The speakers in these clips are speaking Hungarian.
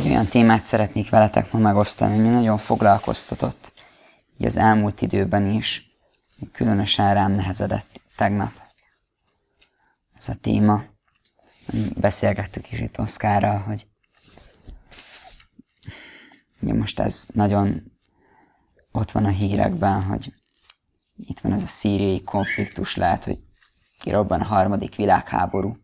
Olyan témát szeretnék veletek ma megosztani, ami nagyon foglalkoztatott így az elmúlt időben is, különösen rám nehezedett tegnap. Ez a téma, beszélgettük is itt Oszkárral, hogy ugye most ez nagyon ott van a hírekben, hogy itt van ez a szíriai konfliktus, lehet, hogy kirobban a harmadik világháború.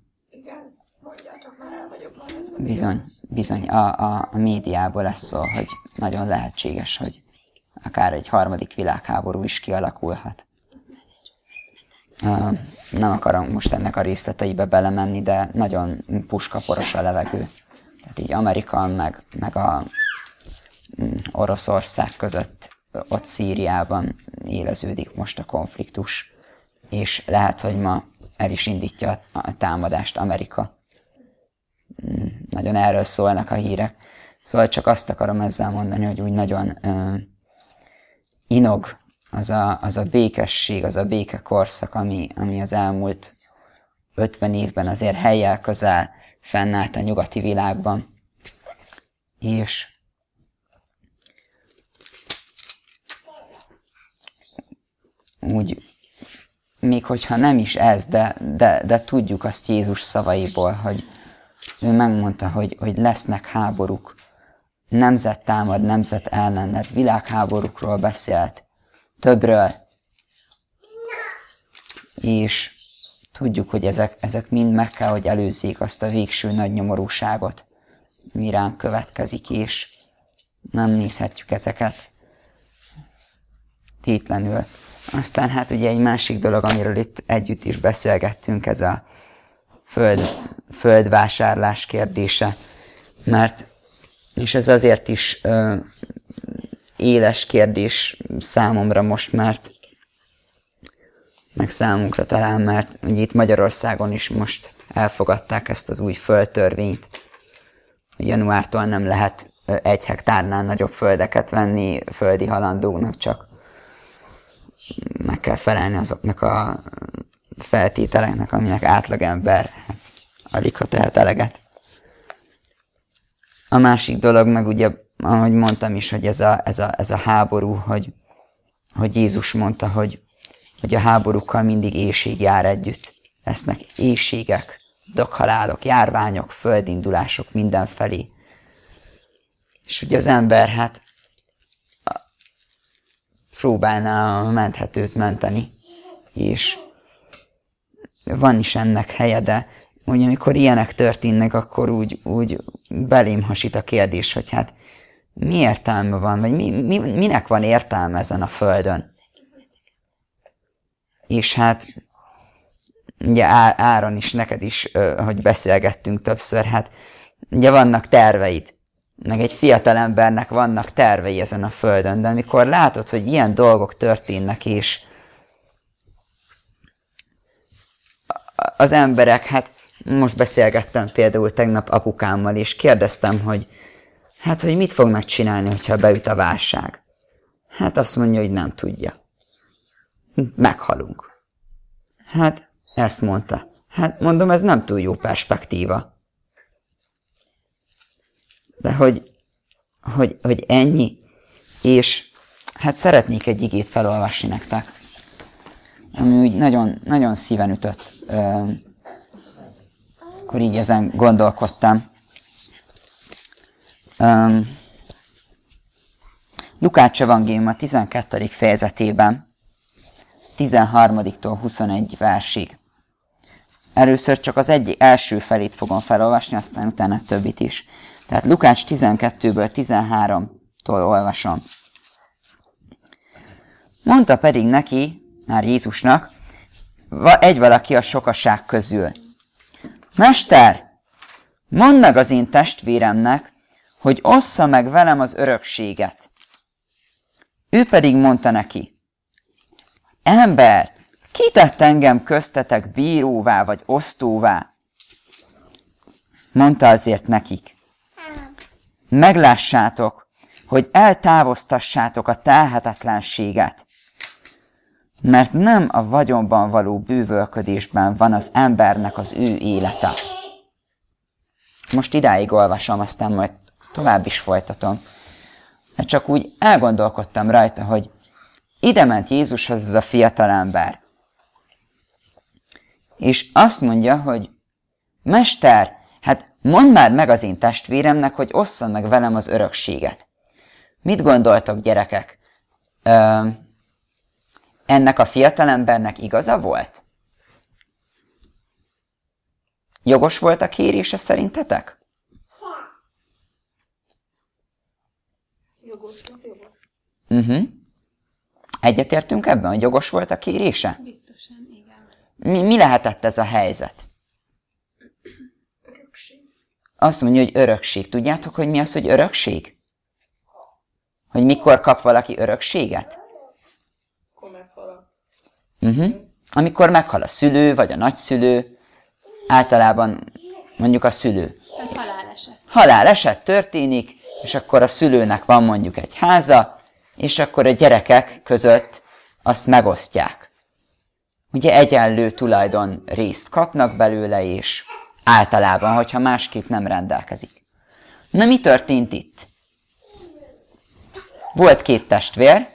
Bizony, a médiából lesz szó, hogy nagyon lehetséges, hogy akár egy harmadik világháború is kialakulhat. Nem akarom most ennek a részleteibe belemenni, de nagyon puskaporos a levegő. Tehát így Amerika meg a Oroszország között ott Szíriában éleződik most a konfliktus, és lehet, hogy ma el is indítja a támadást Amerika. Nagyon erről szólnak a hírek. Szóval csak azt akarom ezzel mondani, hogy úgy nagyon inog az a békesség, az a békekorszak, ami az elmúlt 50 évben azért helyjel közel fennállt a nyugati világban. És úgy, még hogyha nem is ez, de tudjuk azt Jézus szavaiból, hogy ő megmondta, hogy lesznek háborúk, nemzet támad nemzet ellenet, világháborúkról beszélt, többről. És tudjuk, hogy ezek mind meg kell, hogy előzzék azt a végső nagy nyomorúságot, mi ránk következik, és nem nézhetjük ezeket tétlenül. Aztán hát ugye egy másik dolog, amiről itt együtt is beszélgettünk, ez a földvásárlás kérdése, és ez azért is éles kérdés számomra most, meg számunkra talán, mert ugye itt Magyarországon is most elfogadták ezt az új földtörvényt, hogy januártól nem lehet 1 hektárnál nagyobb földeket venni földi halandóknak, csak meg kell felelni azoknak a feltételeknek, aminek átlagember aligha tehet eleget. A másik dolog meg ugye, ahogy mondtam is, hogy ez a háború, hogy Jézus mondta, hogy a háborúkkal mindig éhség jár együtt. Lesznek éhségek, döghalálok, járványok, földindulások mindenfelé. És ugye az ember hát próbálná a menthetőt menteni, és van is ennek helye, de úgy, amikor ilyenek történnek, akkor úgy belém hasít a kérdés, hogy hát mi értelme van, vagy minek van értelme ezen a földön. És hát ugye Áron is, neked is, hogy beszélgettünk többször, hát ugye vannak terveid, meg egy fiatal embernek vannak tervei ezen a földön, de amikor látod, hogy ilyen dolgok történnek, és az emberek, hát most beszélgettem például tegnap apukámmal, és kérdeztem, hogy mit fognak csinálni, hogyha beüt a válság. Hát azt mondja, hogy nem tudja. Meghalunk. Hát ezt mondta. Hát mondom, ez nem túl jó perspektíva. De hogy ennyi, és hát szeretnék egy igét felolvasni nektek, ami úgy nagyon, nagyon szíven ütött, akkor így ezen gondolkodtam. Lukács evangélium a 12. fejezetében, 13-tól 21 versig. Először csak az első felét fogom felolvasni, aztán utána többit is. Tehát Lukács 12-ből 13-tól olvasom. Mondta pedig neki, már Jézusnak, egy valaki a sokaság közül. Mester, mondd meg az én testvéremnek, hogy ossza meg velem az örökséget. Ő pedig mondta neki, ember, ki tett engem köztetek bíróvá vagy osztóvá? Mondta azért nekik, meglássátok, hogy eltávoztassátok a telhetetlenséget, mert nem a vagyonban való bűvölködésben van az embernek az ő élete. Most idáig olvasom, aztán majd tovább is folytatom. Mert csak úgy elgondolkodtam rajta, hogy ide ment Jézushoz ez a fiatalember. És azt mondja, hogy Mester, hát mondd már meg az én testvéremnek, hogy osszon meg velem az örökséget. Mit gondoltok, gyerekek? Ennek a fiatalembernek igaza volt? Jogos volt a kérése szerintetek? Jogos. Egyetértünk ebben, hogy jogos volt a kérése? Biztosan, igen. Mi lehetett ez a helyzet? Örökség. Azt mondja, hogy örökség. Tudjátok, hogy mi az, hogy örökség? Hogy mikor kap valaki örökséget? Akkor meghal. Amikor meghal a szülő, vagy a nagyszülő, általában mondjuk a szülő. Tehát haláleset. Haláleset történik, és akkor a szülőnek van mondjuk egy háza, és akkor a gyerekek között azt megosztják. Ugye egyenlő tulajdon részt kapnak belőle, és általában, hogyha másképp nem rendelkezik. Na, mi történt itt? Volt két testvér,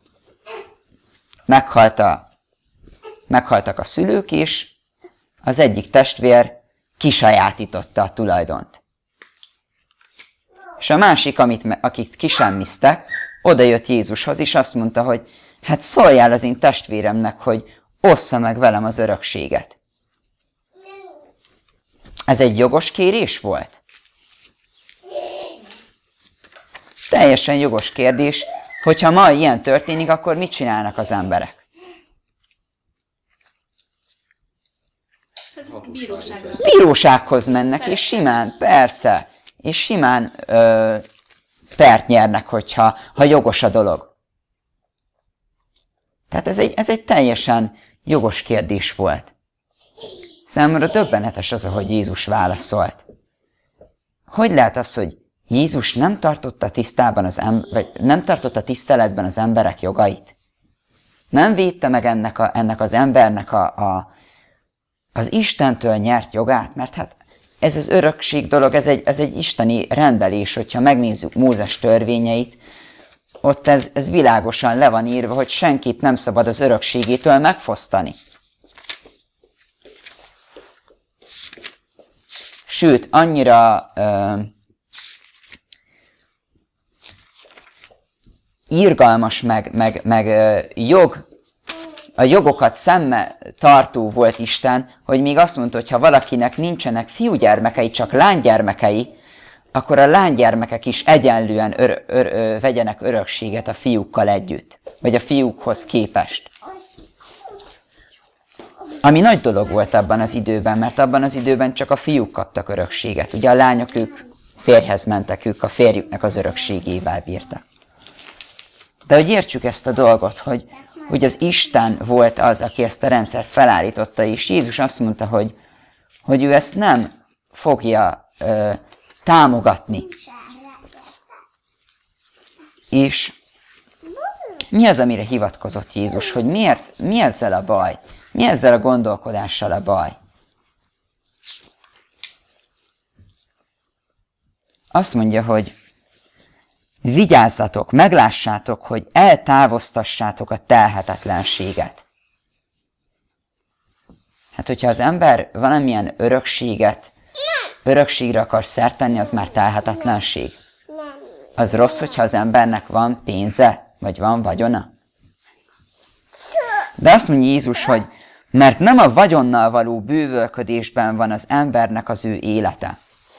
meghaltak a szülők is, az egyik testvér kisajátította a tulajdont. És a másik, akit kisemmiztek, oda jött Jézushoz, és azt mondta, hogy hát szóljál az én testvéremnek, hogy ossza meg velem az örökséget. Ez egy jogos kérés volt? Teljesen jogos kérdés, hogyha ma ilyen történik, akkor mit csinálnak az emberek? Bírósághoz mennek, és simán, persze, és simán pert nyernek, hogyha jogos a dolog. Tehát ez egy teljesen jogos kérdés volt. Számomra döbbenetes az, ahogy Jézus válaszolt. Hogy lehet az, hogy Jézus nem tartotta tiszteletben az emberek jogait? Nem védte meg ennek az embernek az Istentől nyert jogát? Mert hát ez az örökség dolog, ez egy isteni rendelés, hogyha megnézzük Mózes törvényeit, ott ez világosan le van írva, hogy senkit nem szabad az örökségétől megfosztani. Sőt, annyira irgalmas, meg a jogokat szemmel tartó volt Isten, hogy még azt mondta, hogy ha valakinek nincsenek fiúgyermekei, csak lánygyermekei, akkor a lánygyermekek is egyenlően vegyenek örökséget a fiúkkal együtt, vagy a fiúkhoz képest. Ami nagy dolog volt abban az időben, mert abban az időben csak a fiúk kaptak örökséget. Ugye a lányok, ők férjhez mentek, ők a férjüknek az örökségével bírtak. De hogy értsük ezt a dolgot, hogy az Isten volt az, aki ezt a rendszert felállította, és Jézus azt mondta, hogy ő ezt nem fogja támogatni. És mi az, amire hivatkozott Jézus, hogy mi ezzel a baj? Mi ezzel a gondolkodással a baj? Azt mondja, hogy vigyázzatok, meglássátok, hogy eltávoztassátok a telhetetlenséget. Hát, hogyha az ember valamilyen örökségre akar szert tenni, az már telhetetlenség. Az rossz, hogyha az embernek van pénze, vagy van vagyona. De azt mondja Jézus, hogy mert nem a vagyonnal való bővölködésben van az embernek az ő élete.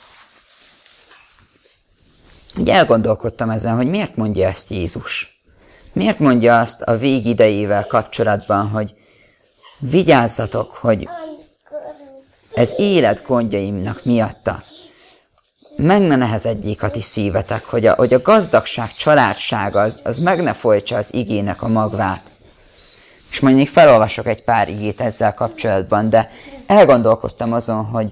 Ugye elgondolkodtam ezen, hogy miért mondja ezt Jézus. Miért mondja azt a végidejével kapcsolatban, hogy vigyázzatok, hogy ez életgondjaimnak miatta meg ne nehezedjék a ti szívetek, hogy a gazdagság, családság az meg ne folytsa az igének a magvát. És majd még felolvasok egy pár igét ezzel kapcsolatban, de elgondolkodtam azon, hogy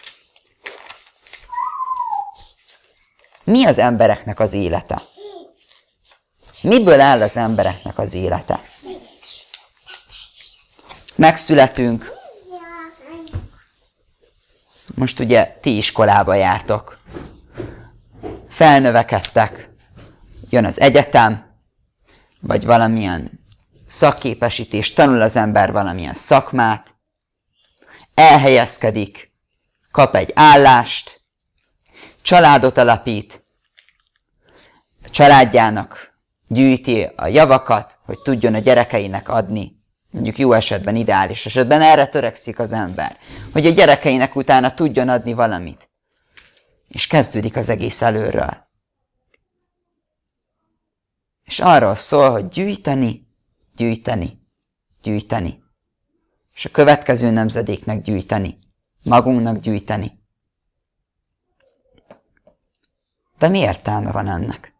mi az embereknek az élete? Miből áll az embereknek az élete? Megszületünk. Most ugye ti iskolába jártok. felnövekedtek, jön az egyetem, vagy valamilyen szakképesítés, tanul az ember valamilyen szakmát, elhelyezkedik, kap egy állást, családot alapít, családjának gyűjti a javakat, hogy tudjon a gyerekeinek adni, mondjuk jó esetben, ideális esetben erre törekszik az ember, hogy a gyerekeinek utána tudjon adni valamit. És kezdődik az egész előről. És arról szól, hogy gyűjteni, gyűjteni, gyűjteni. És a következő nemzedéknek gyűjteni, magunknak gyűjteni. De mi értelme van ennek?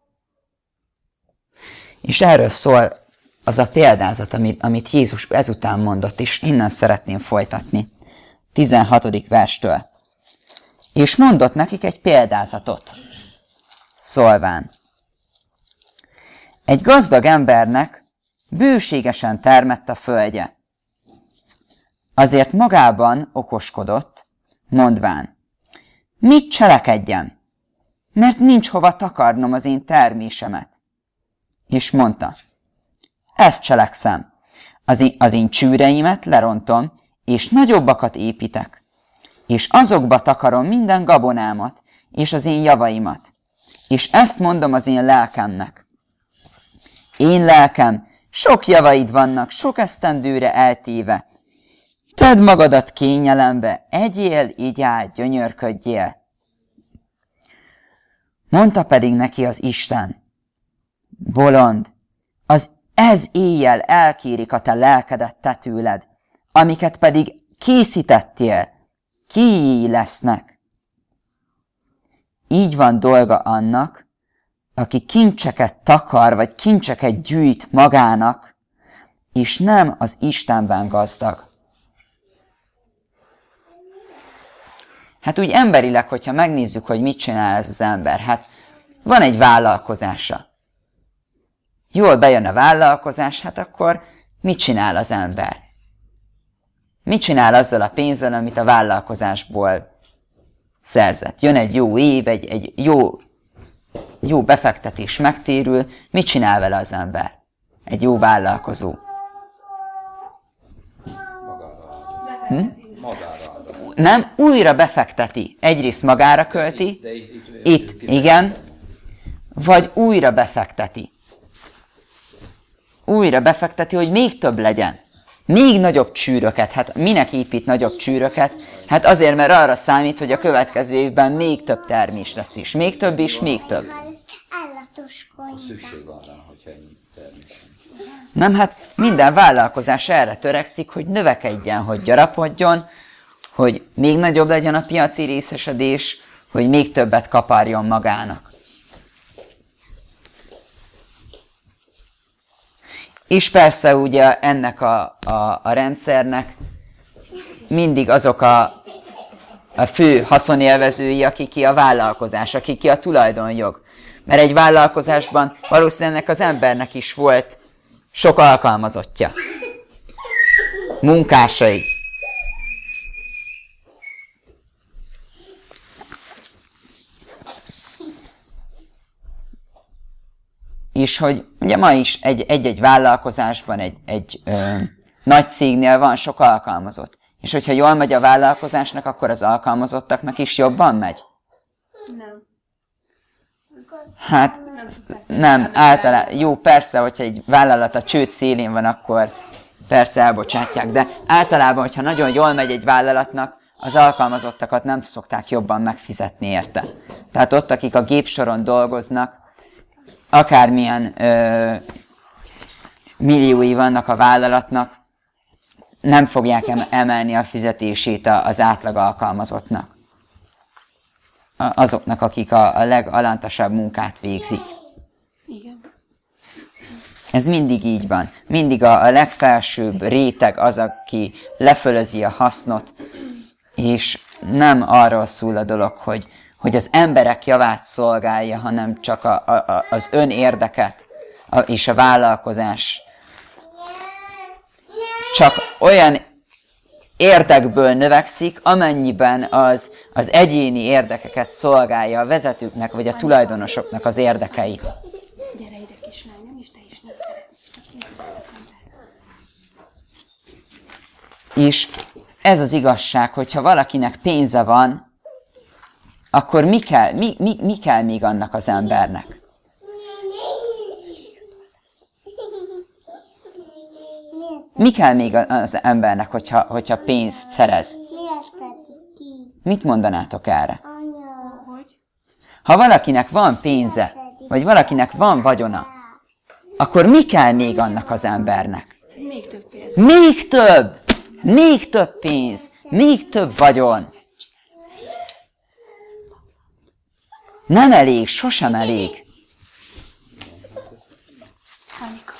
És erről szól az a példázat, amit Jézus ezután mondott, és innen szeretném folytatni. 16. verstől. És mondott nekik egy példázatot, szólván. Egy gazdag embernek bőségesen termett a földje. Azért magában okoskodott, mondván, mit cselekedjem, mert nincs hova takarnom az én termésemet. És mondta, ezt cselekszem, az én csűreimet lerontom, és nagyobbakat építek, és azokba takarom minden gabonámat, és az én javaimat. És ezt mondom az én lelkemnek. Én lelkem, sok javaid vannak, sok esztendőre eltéve. Tedd magadat kényelembe, egyél, igyál, gyönyörködjél. Mondta pedig neki az Isten, bolond, ez éjjel elkérik a te lelkedet te tőled, amiket pedig készítettél, kié lesznek. Így van dolga annak, aki kincseket takar, vagy kincseket gyűjt magának, és nem az Istenben gazdag. Hát úgy emberileg, hogyha megnézzük, hogy mit csinál ez az ember, hát van egy vállalkozása. Jól bejön a vállalkozás, hát akkor mit csinál az ember? Mit csinál azzal a pénzzel, amit a vállalkozásból szerzett? Jön egy jó év, egy jó befektetés megtérül, mit csinál vele az ember? Egy jó vállalkozó. Nem, újra befekteti. Egyrészt magára költi, itt igen, vagy újra befekteti. Újra befekteti, hogy még több legyen. Még nagyobb csűröket. Hát minek épít nagyobb csűröket? Hát azért, mert arra számít, hogy a következő évben még több termés lesz is. Még több és még több. Szükség van rá, hogyha ennyi termés. Nem, hát minden vállalkozás erre törekszik, hogy növekedjen, hogy gyarapodjon, hogy még nagyobb legyen a piaci részesedés, hogy még többet kaparjon magának. És persze ugye ennek a rendszernek mindig azok a fő haszonélvezői, akik a vállalkozás, akik a tulajdonjog. Mert egy vállalkozásban valószínűleg az embernek is volt sok alkalmazottja, munkásai. És hogy ugye ma is egy vállalkozásban, egy nagy cégnél van sok alkalmazott. És hogyha jól megy a vállalkozásnak, akkor az alkalmazottaknak is jobban megy? Nem. Hát nem, általában, jó, persze, hogyha egy vállalat a csőd szélén van, akkor persze elbocsátják, de általában, hogyha nagyon jól megy egy vállalatnak, az alkalmazottakat nem szokták jobban megfizetni érte. Tehát ott, akik a gépsoron dolgoznak, akármilyen milliói vannak a vállalatnak, nem fogják emelni a fizetését az átlag alkalmazottnak. Azoknak, akik a legalantasabb munkát végzik. Igen. Ez mindig így van. Mindig a legfelsőbb réteg az, aki lefölözi a hasznot, és nem arról szól a dolog, hogy az emberek javát szolgálja, hanem csak az önérdeket és a vállalkozás csak olyan érdekből növekszik, amennyiben az egyéni érdekeket szolgálja a vezetőknek vagy a tulajdonosoknak az érdekeit. Gyere ide, kislányom, és te is nem szeretnél. És ez az igazság, hogyha valakinek pénze van, akkor mi kell még annak az embernek? Mi kell még az embernek, hogyha pénzt szerez? Mit mondanátok erre? Hogy? Ha valakinek van pénze, vagy valakinek van vagyona, akkor mi kell még annak az embernek? Még több pénz. Még több! Még több pénz! Még több vagyon! Nem elég, sosem elég. Anika.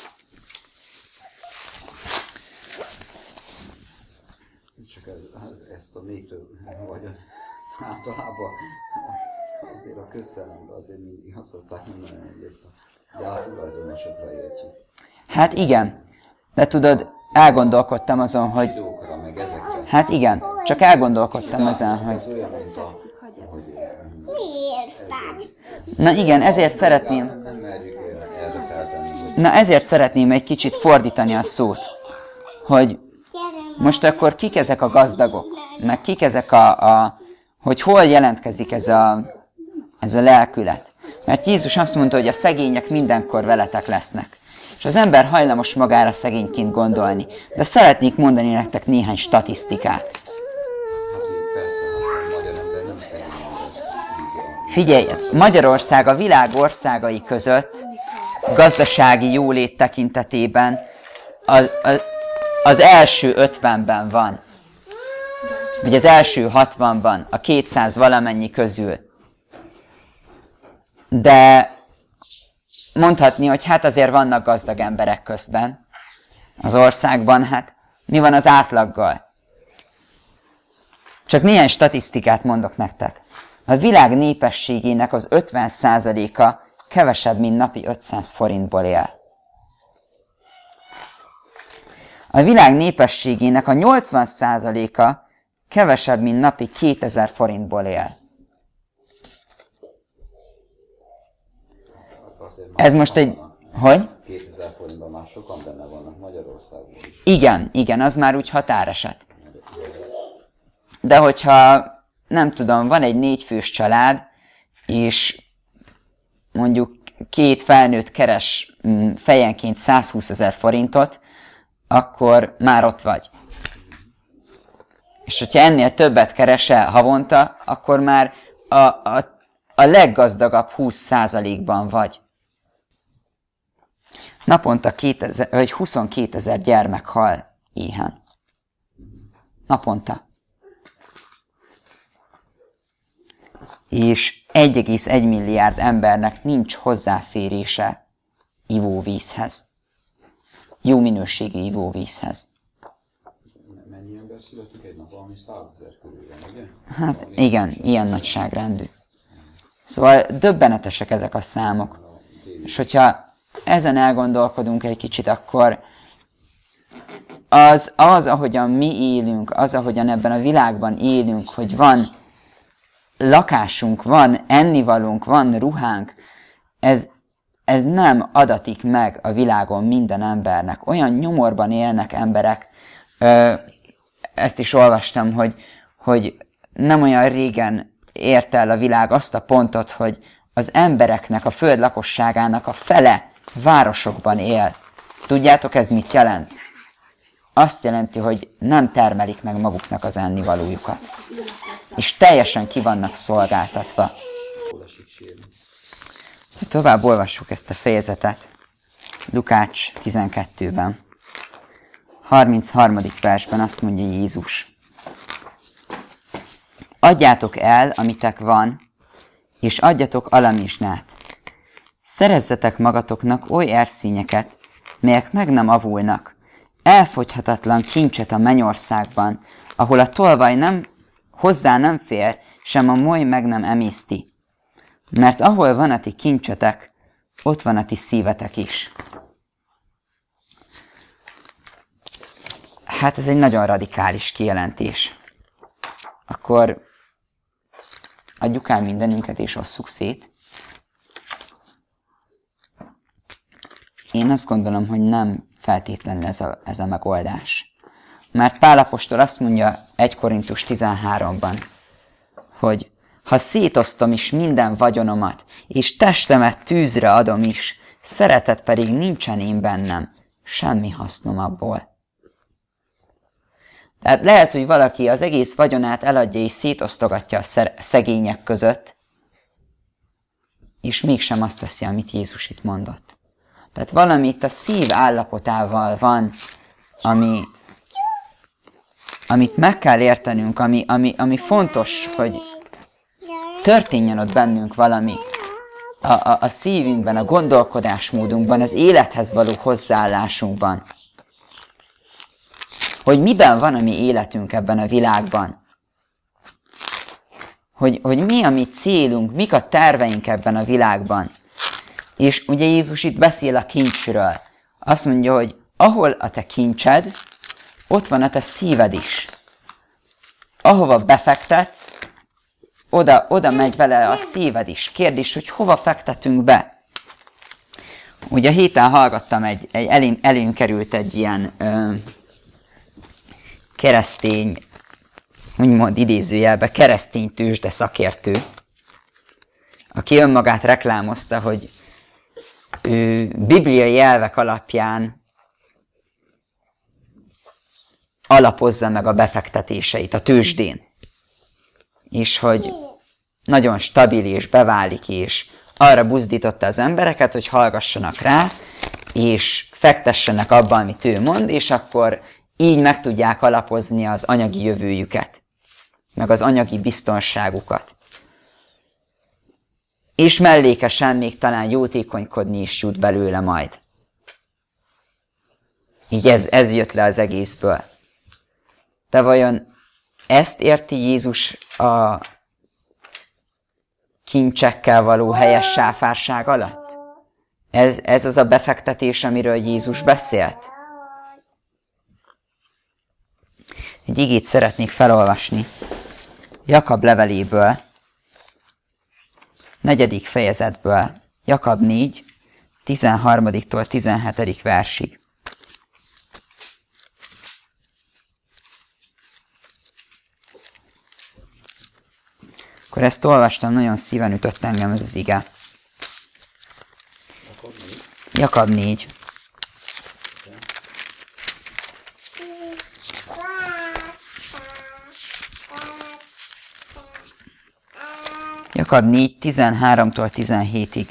Csak ezt a még több vagyon általában azért a közszellemben azért mindig azt szokták mondani, hogy ezt a gyártulajdonosokra értjük. Hát igen, de tudod, elgondolkodtam azon, hogy... Jókra, meg ezekre. Hát igen, csak elgondolkodtam ezen, hogy... Ez olyan, mint a... Na igen, ezért szeretném... Nem merjük erre feltenni, hogy Na ezért szeretném egy kicsit fordítani a szót, hogy most akkor kik ezek a gazdagok, meg kik ezek hogy hol jelentkezik ez a lelkület. Mert Jézus azt mondta, hogy a szegények mindenkor veletek lesznek. És az ember hajlamos magára szegényként gondolni. De szeretnék mondani nektek néhány statisztikát. hát így persze, hát a magyar ember nem szegény ember. Figyelj, Magyarország a világ országai között gazdasági jólét tekintetében az első 50-ben van. Vagy az első 60-ban, a 200 valamennyi közül. De mondhatni, hogy hát azért vannak gazdag emberek közben az országban, hát mi van az átlaggal? Csak néhány statisztikát mondok nektek. A világ népességének az 50%-a kevesebb, mint napi 500 forintból él. A világ népességének a 80%-a kevesebb, mint napi 2000 forintból él. Ez most egy... Hogy? 2000 forintban már sokan benne vannak Magyarországon is. Igen, az már úgy határeset. De hogyha, nem tudom, van egy 4 fős család, és mondjuk 2 felnőtt keres fejenként 120 000 forintot, akkor már ott vagy. És hogyha ennél többet keresel havonta, akkor már a leggazdagabb 20%-ban vagy. Naponta 22 000 gyermek hal éhen. Naponta. És 1,1 milliárd embernek nincs hozzáférése ivóvízhez. Jó minőségű ivóvízhez. Mennyi ember születik egy nap? Valami 100 000 körül van, ugye? Hát Valami igen, ilyen nagyságrendű. Szóval döbbenetesek ezek a számok. És hogyha ezen elgondolkodunk egy kicsit, akkor az, ahogyan mi élünk, az, ahogyan ebben a világban élünk, hogy van lakásunk, van ennivalónk, van ruhánk, ez nem adatik meg a világon minden embernek. Olyan nyomorban élnek emberek, ezt is olvastam, hogy nem olyan régen ért el a világ azt a pontot, hogy az embereknek, a föld lakosságának a fele városokban él. Tudjátok, ez mit jelent? Azt jelenti, hogy nem termelik meg maguknak az ennivalójukat. És teljesen ki vannak szolgáltatva. hol esik sírni. Tovább olvassuk ezt a fejezetet. Lukács 12-ben. 33. versben azt mondja Jézus. Adjátok el, amitek van, és adjatok alamizsnát. Szerezzetek magatoknak oly erszényeket, melyek meg nem avulnak, elfogyhatatlan kincset a mennyországban, ahol a tolvaj hozzá nem fér, sem a moly meg nem emészti. Mert ahol van a ti kincsetek, ott van a ti szívetek is. Hát ez egy nagyon radikális kijelentés. Akkor adjuk el mindenünket és osszuk szét. Én azt gondolom, hogy nem feltétlenül ez a megoldás. Mert Pál apostol azt mondja 1 Korintus 13-ban, hogy ha szétosztom is minden vagyonomat, és testemet tűzre adom is, szeretet pedig nincsen én bennem, semmi hasznom abból. Tehát lehet, hogy valaki az egész vagyonát eladja és szétosztogatja a szegények között, és mégsem azt teszi, amit Jézus itt mondott. Tehát valami itt a szív állapotával van, amit meg kell értenünk, ami fontos, hogy történjen ott bennünk valami a szívünkben, a gondolkodásmódunkban, az élethez való hozzáállásunkban. Hogy miben van a mi életünk ebben a világban. Hogy mi a mi célunk, mik a terveink ebben a világban. És ugye Jézus itt beszél a kincsről. Azt mondja, hogy ahol a te kincsed, ott van a te szíved is. Ahova befektetsz, oda megy vele a szíved is. Kérdés, hogy hova fektetünk be? Ugye a héten hallgattam, elém került egy ilyen keresztény, úgymond idézőjelben, keresztény tőzsde szakértő, aki önmagát reklámozta, hogy ő bibliai elvek alapján alapozza meg a befektetéseit a tőzsdén. És hogy nagyon stabil és beválik, és arra buzdította az embereket, hogy hallgassanak rá, és fektessenek abban, amit ő mond, és akkor így meg tudják alapozni az anyagi jövőjüket, meg az anyagi biztonságukat. És mellékesen még talán jótékonykodni is jut belőle majd. Így ez jött le az egészből. De vajon ezt érti Jézus a kincsekkel való helyes sáfárság alatt? Ez az a befektetés, amiről Jézus beszélt? Egy igét szeretnék felolvasni. Jakab leveléből, 4. fejezetből, Jakab 4, 13-tól 17. versig. Akkor ezt olvastam, nagyon szíven ütött engem ez az ige. Jakab 4. Jakab 4, 13-tól 17-ig.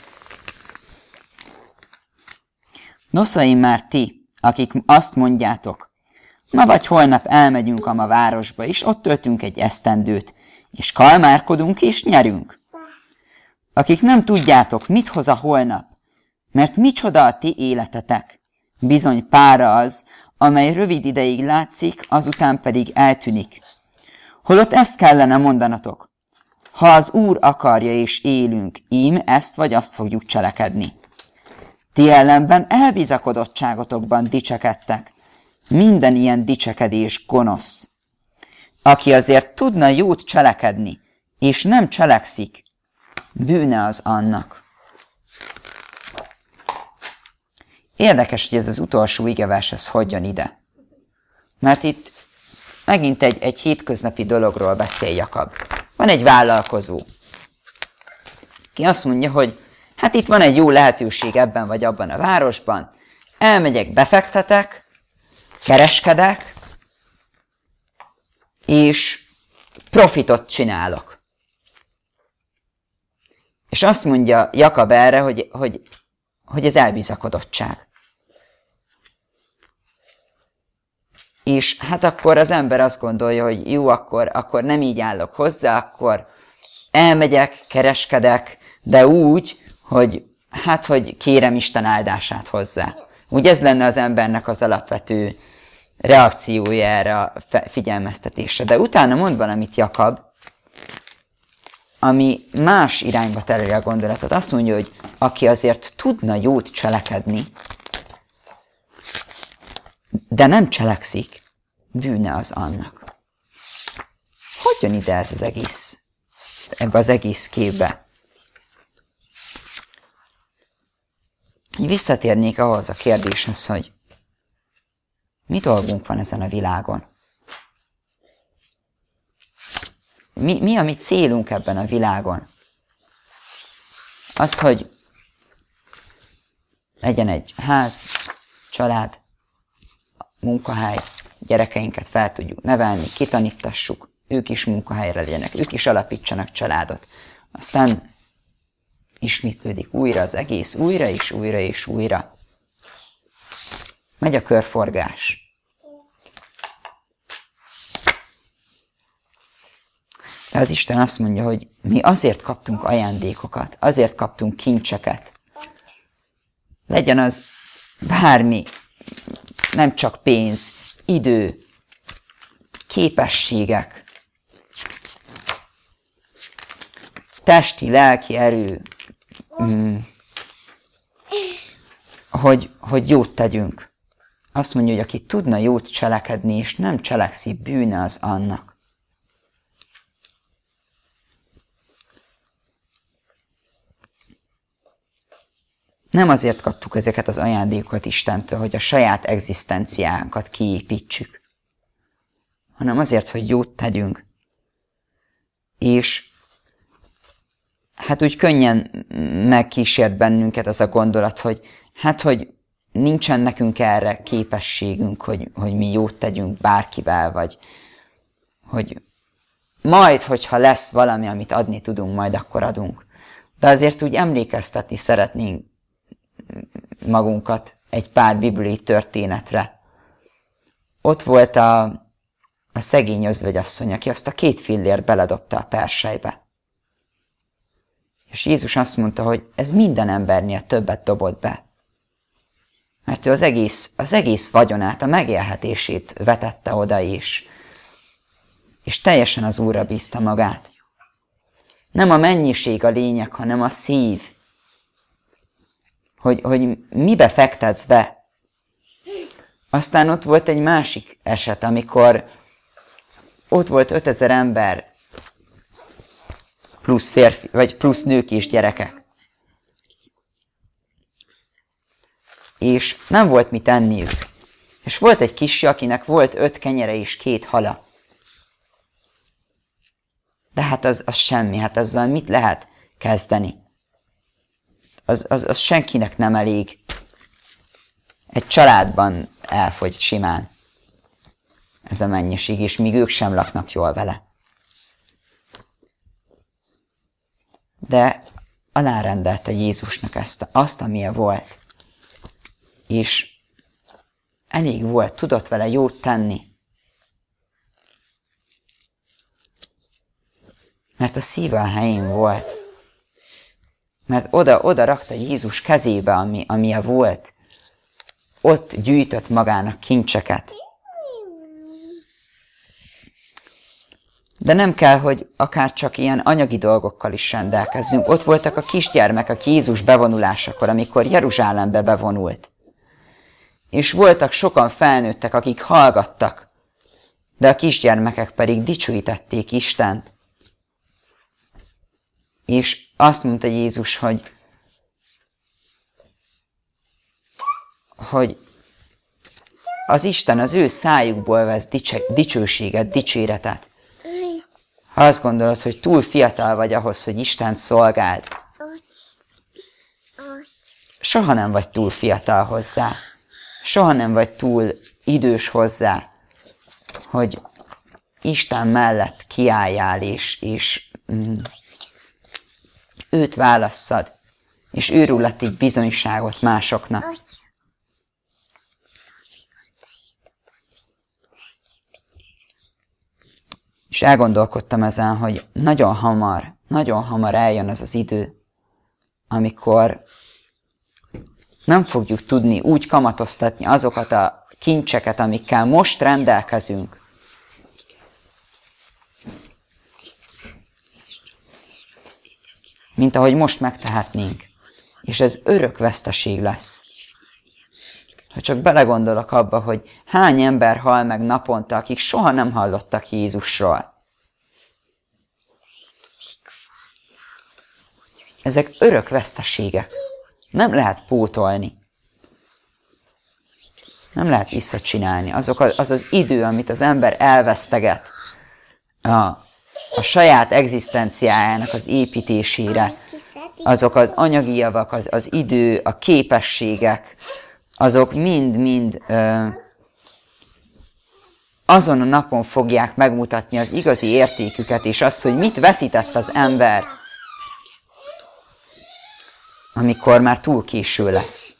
Noszaim már ti, akik azt mondjátok, ma vagy holnap elmegyünk a ma városba, és ott töltünk egy esztendőt, és kalmárkodunk és nyerünk. Akik nem tudjátok, mit hoz a holnap, mert micsoda a ti életetek. Bizony pára az, amely rövid ideig látszik, azután pedig eltűnik. Holott ezt kellene mondanatok. Ha az Úr akarja és élünk, ím ezt vagy azt fogjuk cselekedni. Ti ellenben elbizakodottságotokban dicsekedtek. Minden ilyen dicsekedés gonosz. Aki azért tudna jót cselekedni, és nem cselekszik, bűne az annak. Érdekes, hogy ez az utolsó igevers, ez hogy jön ide. Mert itt megint egy hétköznapi dologról beszél Jakab. Van egy vállalkozó, ki azt mondja, hogy hát itt van egy jó lehetőség ebben vagy abban a városban, elmegyek, befektetek, kereskedek, és profitot csinálok. És azt mondja Jakab erre, hogy ez elbizakodottság. És hát akkor az ember azt gondolja, hogy jó, akkor nem így állok hozzá, akkor elmegyek, kereskedek, de úgy, hogy kérem Isten áldását hozzá. Úgy ez lenne az embernek az alapvető reakciója erre a figyelmeztetésre. De utána mond valamit Jakab, ami más irányba tereli a gondolatot. Azt mondja, hogy aki azért tudna jót cselekedni, de nem cselekszik, bűne az annak. Hogy jön ide ez az egész, ebbe az egész képbe? Visszatérnék ahhoz a kérdéshez, hogy mi dolgunk van ezen a világon? Mi a mi célunk ebben a világon? Az, hogy legyen egy ház, család, munkahely, gyerekeinket fel tudjuk nevelni, kitanítassuk, ők is munkahelyre legyenek, ők is alapítsanak családot. Aztán ismétlődik újra az egész, újra és újra és újra. Megy a körforgás. De az Isten azt mondja, hogy mi azért kaptunk ajándékokat, azért kaptunk kincseket. Legyen az bármi, nem csak pénz, idő, képességek, testi, lelki erő, hogy jót tegyünk. Azt mondja, hogy aki tudna jót cselekedni, és nem cselekszik, bűne az annak. Nem azért kaptuk ezeket az ajándékokat Istentől, hogy a saját egzisztenciánkat kiépítsük, hanem azért, hogy jót tegyünk. És hát úgy könnyen megkísért bennünket az a gondolat, hogy nincsen nekünk erre képességünk, hogy mi jót tegyünk bárkivel, vagy hogy majd, hogyha lesz valami, amit adni tudunk, majd akkor adunk. De azért úgy emlékeztetni szeretnénk magunkat egy pár bibliai történetre. Ott volt a szegény özvegyasszony, aki azt a 2 fillért beledobta a perselybe. És Jézus azt mondta, hogy ez minden embernél többet dobott be. Mert ő az egész vagyonát, a megélhetését vetette oda is. És teljesen az Úrra bízta magát. Nem a mennyiség a lényeg, hanem a szív. Hogy mibe fektetsz be. Aztán ott volt egy másik eset, amikor ott volt 5000 ember, plusz férfi, vagy plusz nők és gyerekek. És nem volt mit enniük. És volt egy kisfiú, akinek volt 5 kenyere és 2 hala. De hát az semmi, hát azzal mit lehet kezdeni? Az senkinek nem elég. Egy családban elfogy simán ez a mennyiség, és míg ők sem laknak jól vele. De alárendelte Jézusnak azt, amilyen volt. És elég volt, tudott vele jót tenni. Mert a szíve a helyén volt. Mert oda rakta Jézus kezébe, amilyen volt. Ott gyűjtött magának kincseket. De nem kell, hogy akár csak ilyen anyagi dolgokkal is rendelkezzünk. Ott voltak a kisgyermekek Jézus bevonulásakor, amikor Jeruzsálembe bevonult. És voltak sokan felnőttek, akik hallgattak, de a kisgyermekek pedig dicsőítették Istent. És azt mondta Jézus, hogy az Isten az ő szájukból vesz dicsőséget, dicséretet. Ha azt gondolod, hogy túl fiatal vagy ahhoz, hogy Istent szolgáld, soha nem vagy túl fiatal hozzá. Soha nem vagy túl idős hozzá, hogy Isten mellett kiálljál, és őt válasszad, és őróla tégy bizonyságot másoknak. És elgondolkodtam ezen, hogy nagyon hamar eljön az az idő, amikor nem fogjuk tudni úgy kamatoztatni azokat a kincseket, amikkel most rendelkezünk, mint ahogy most megtehetnénk. És ez örök veszteség lesz. Ha csak belegondolok abba, hogy hány ember hal meg naponta, akik soha nem hallottak Jézusról. Ezek örök veszteségek. Nem lehet pótolni. Nem lehet visszacsinálni. Az az idő, amit az ember elveszteget a saját egzisztenciájának az építésére, azok az anyagi javak, az idő, a képességek, azok mind-mind azon a napon fogják megmutatni az igazi értéküket, és azt, hogy mit veszített az ember, amikor már túl késő lesz.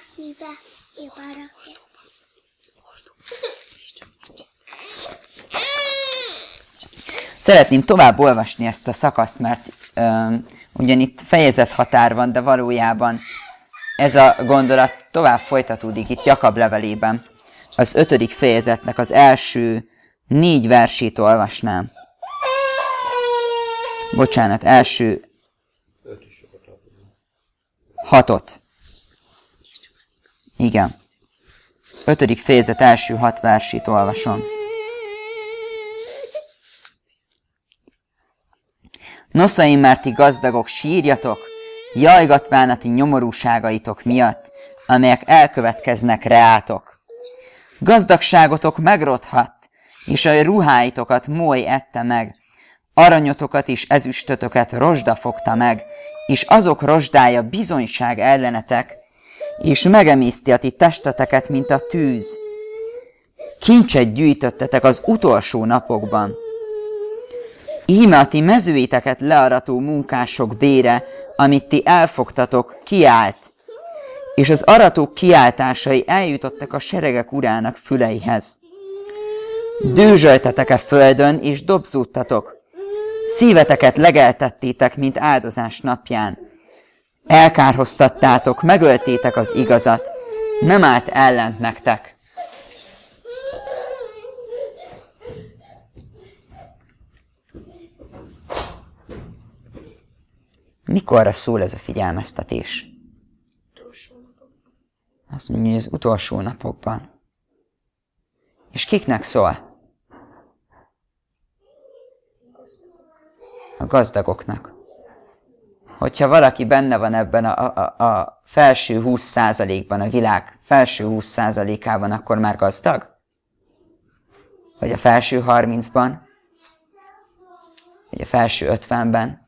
Szeretném tovább olvasni ezt a szakaszt, mert ugyan itt fejezethatár van, de valójában ez a gondolat tovább folytatódik itt Jakab levelében. Az 5. fejezetnek az első 4 versét olvasnám. Bocsánat, első 6-ot. Igen. 5. fejezet első 6 versét olvasom. Noszaim, mert ti gazdagok, sírjatok, jajgatván a ti nyomorúságaitok miatt, amelyek elkövetkeznek reátok. Gazdagságotok megrothadt, és a ruháitokat moly ette meg, aranyotokat és ezüstötöket rozsda fogta meg, és azok rozsdája bizonyság ellenetek, és megemészti a ti testeteket, mint a tűz. Kincset gyűjtöttetek az utolsó napokban. Íme a ti mezőiteket learató munkások bére, amit ti elfogtatok, kiált, és az aratók kiáltásai eljutottak a seregek urának füleihez. Dőzsöltetek a földön, és dobzódtatok. Szíveteket legeltettétek, mint áldozás napján. Elkárhoztattátok, megöltétek az igazat, nem állt ellent nektek. Mikorra szól ez a figyelmeztetés? Azt mondja, hogy az utolsó napokban. És kiknek szól? A gazdagoknak. Hogyha valaki benne van ebben a felső 20%-ban, a világ felső 20%-ában, akkor már gazdag? Vagy a felső 30-ban? Vagy a felső 50-ben?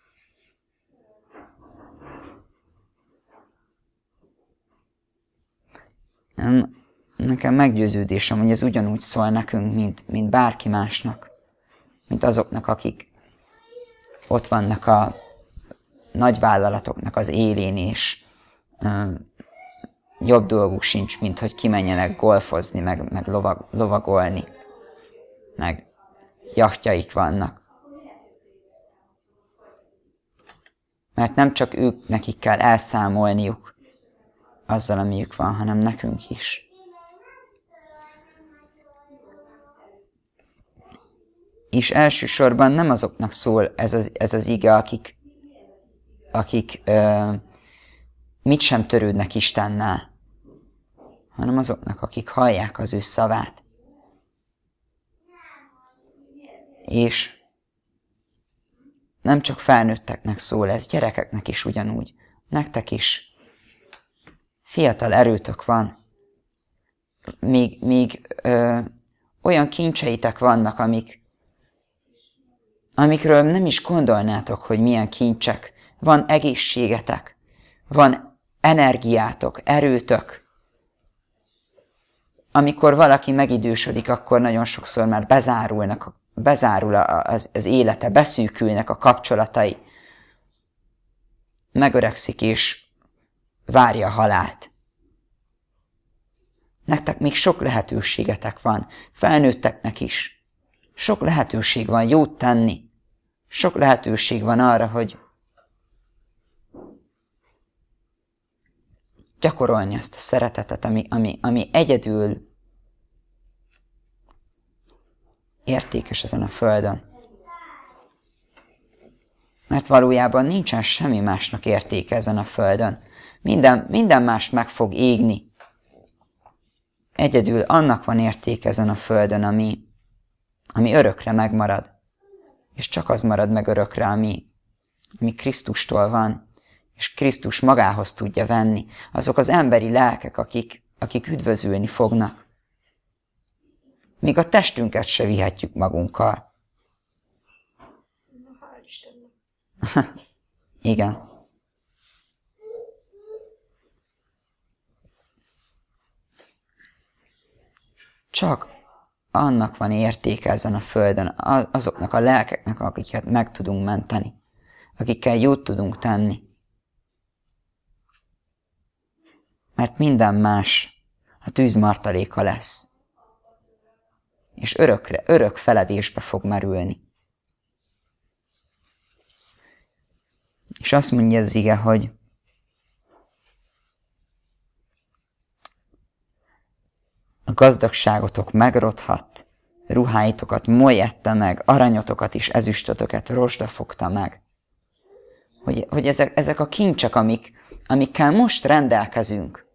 Nekem meggyőződésem, hogy ez ugyanúgy szól nekünk, mint bárki másnak. Mint azoknak, akik ott vannak a nagyvállalatoknak az élén, és jobb dolguk sincs, mint hogy kimenjenek golfozni, meg lovagolni, meg jachtjaik vannak. Mert nem csak ők, nekik kell elszámolniuk azzal, amiük van, hanem nekünk is. És elsősorban nem azoknak szól ez az ige, akik mit sem törődnek Istennel, hanem azoknak, akik hallják az ő szavát. És nem csak felnőtteknek szól ez, gyerekeknek is ugyanúgy, nektek is. Fiatal erőtök van, még olyan kincseitek vannak, amikről nem is gondolnátok, hogy milyen kincsek. Van egészségetek, van energiátok, erőtök. Amikor valaki megidősödik, akkor nagyon sokszor már bezárul az élete, beszűkülnek a kapcsolatai. Megöregszik és várja a halált. Nektek még sok lehetőségetek van, felnőtteknek is. Sok lehetőség van jót tenni. Sok lehetőség van arra, hogy gyakorolni azt a szeretetet, ami egyedül értékes ezen a földön. Mert valójában nincsen semmi másnak értéke ezen a földön. Minden más meg fog égni. egyedül annak van értéke ezen a földön, ami örökre megmarad. És csak az marad meg örökre, ami Krisztustól van, és Krisztus magához tudja venni. Azok az emberi lelkek, akik üdvözülni fognak. Míg a testünket se vihetjük magunkkal. Hál' Istennek. Igen. Csak annak van értéke ezen a földön, azoknak a lelkeknek, akiket meg tudunk menteni, akikkel jót tudunk tenni. Mert minden más a tűzmartaléka lesz, és örök feledésbe fog merülni. És azt mondja az ige, hogy a gazdagságotok megrothadt, ruháitokat molyette meg, aranyotokat és ezüstötöket rozsda fogta meg. Hogy ezek a kincsek, amikkel most rendelkezünk,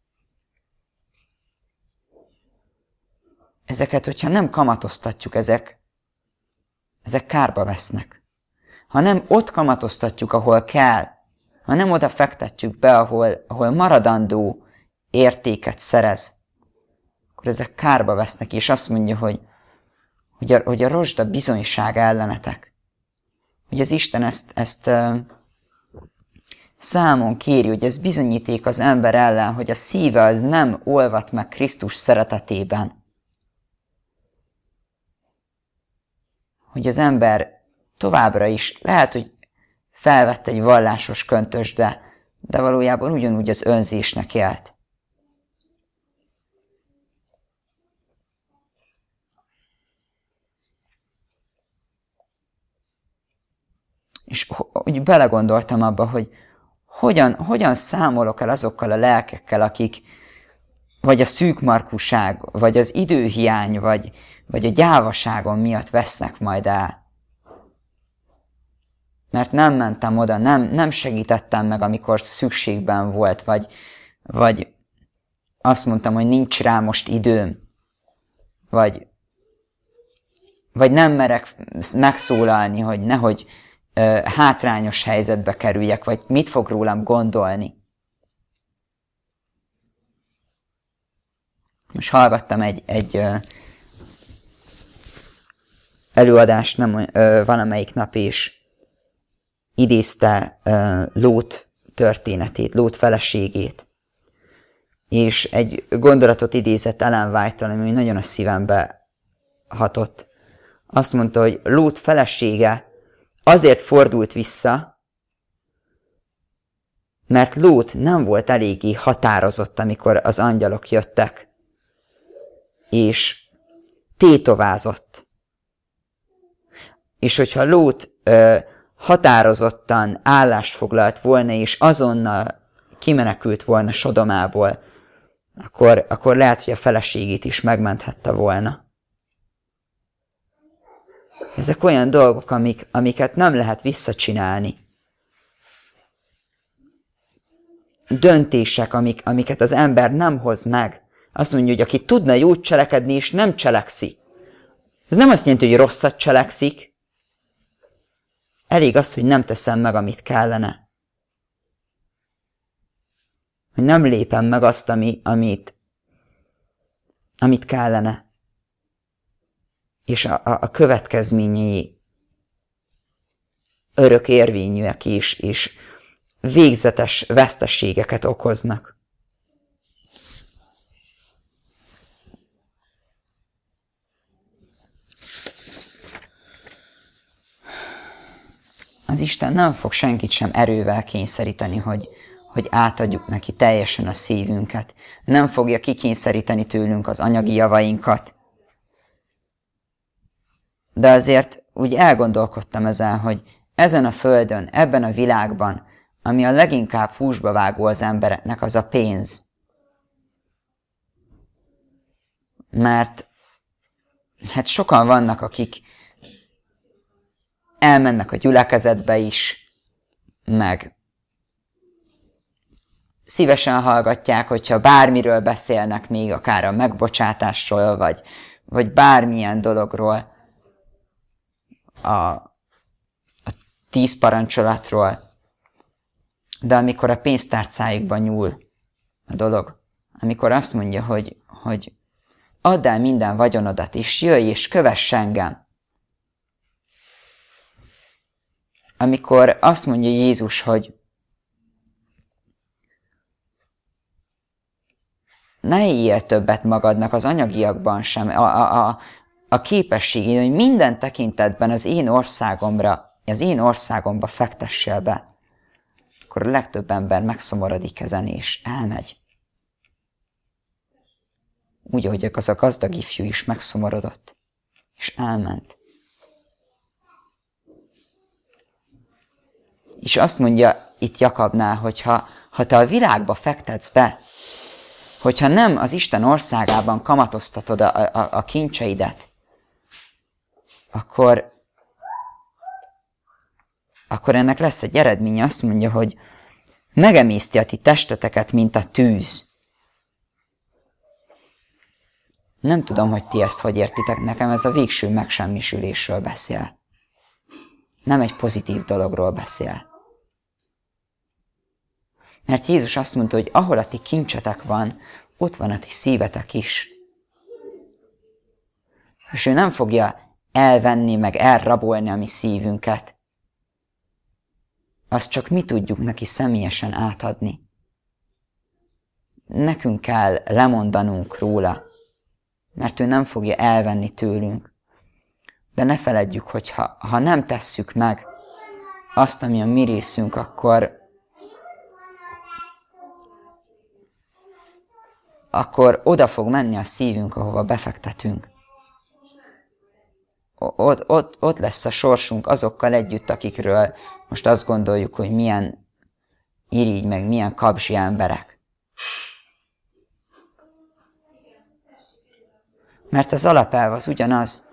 ezeket, hogyha nem kamatoztatjuk, ezek kárba vesznek. Ha nem ott kamatoztatjuk, ahol kell, ha nem oda fektetjük be, ahol maradandó értéket szerez, akkor ezek kárba vesznek, és azt mondja, hogy a rozsda bizonyság ellenetek. Hogy az Isten ezt számon kéri, hogy ez bizonyíték az ember ellen, hogy a szíve az nem olvad meg Krisztus szeretetében. Hogy az ember továbbra is lehet, hogy felvett egy vallásos köntöst, de valójában ugyanúgy az önzésnek élt. És úgy belegondoltam abba, hogy hogyan számolok el azokkal a lelkekkel, akik vagy a szűkmarkúság, vagy az időhiány, vagy a gyávaságon miatt vesznek majd el. Mert nem mentem oda, nem segítettem meg, amikor szükségben volt, vagy azt mondtam, hogy nincs rá most időm, vagy nem merek megszólalni, hogy nehogy hátrányos helyzetbe kerüljek, vagy mit fog rólam gondolni. Most hallgattam egy előadást valamelyik nap, és idézte Lót történetét, Lót feleségét. És egy gondolatot idézett Ellen White-tól, ami nagyon a szívembe hatott. Azt mondta, hogy Lót felesége azért fordult vissza, mert Lót nem volt eléggé határozott, amikor az angyalok jöttek, és tétovázott. És hogyha Lót határozottan állást foglalt volna, és azonnal kimenekült volna Sodomából, akkor lehet, hogy a feleségét is megmenthette volna. Ezek olyan dolgok, amiket nem lehet visszacsinálni. Döntések, amiket az ember nem hoz meg. Azt mondja, hogy aki tudna jót cselekedni, és nem cselekszi. Ez nem azt jelenti, hogy rosszat cselekszik. Elég az, hogy nem teszem meg, amit kellene. Hogy nem lépem meg azt, amit kellene. És a következményei örök érvényűek és végzetes veszteségeket okoznak. Az Isten nem fog senkit sem erővel kényszeríteni, hogy átadjuk neki teljesen a szívünket. Nem fogja kikényszeríteni tőlünk az anyagi javainkat. De azért úgy elgondolkodtam ezen, hogy ezen a földön, ebben a világban, ami a leginkább húsba vágó az embereknek, az a pénz. Mert hát sokan vannak, akik elmennek a gyülekezetbe is, meg szívesen hallgatják, hogyha bármiről beszélnek, még akár a megbocsátásról, vagy bármilyen dologról, a 10 parancsolatról. De amikor a pénztárcájukban nyúl a dolog, amikor azt mondja, hogy add el minden vagyonodat, és jöjj, és kövess engem. Amikor azt mondja Jézus, hogy ne éljél többet magadnak az anyagiakban sem, a képességén, hogy minden tekintetben az én országomba fektessél be, akkor a legtöbb ember megszomorodik ezen, és elmegy. Úgy, ahogy az a gazdag ifjú is megszomorodott, és elment. És azt mondja itt Jakabnál, hogy ha te a világba fektetsz be, hogyha nem az Isten országában kamatoztatod a kincseidet, akkor ennek lesz egy eredménye. Azt mondja, hogy megemészti a ti testeteket, mint a tűz. Nem tudom, hogy ti ezt hogy értitek, nekem ez a végső megsemmisülésről beszél. Nem egy pozitív dologról beszél. Mert Jézus azt mondta, hogy ahol a ti kincsetek van, ott van a ti szívetek is. És ő nem fogja elvenni, meg elrabolni a mi szívünket. Azt csak mi tudjuk neki személyesen átadni. Nekünk kell lemondanunk róla, mert ő nem fogja elvenni tőlünk. De ne feledjük, hogy ha nem tesszük meg azt, ami a mi részünk, akkor oda fog menni a szívünk, ahova befektetünk. Ott lesz a sorsunk azokkal együtt, akikről most azt gondoljuk, hogy milyen irigy, meg milyen kapzsi emberek. Mert az alapelv az ugyanaz.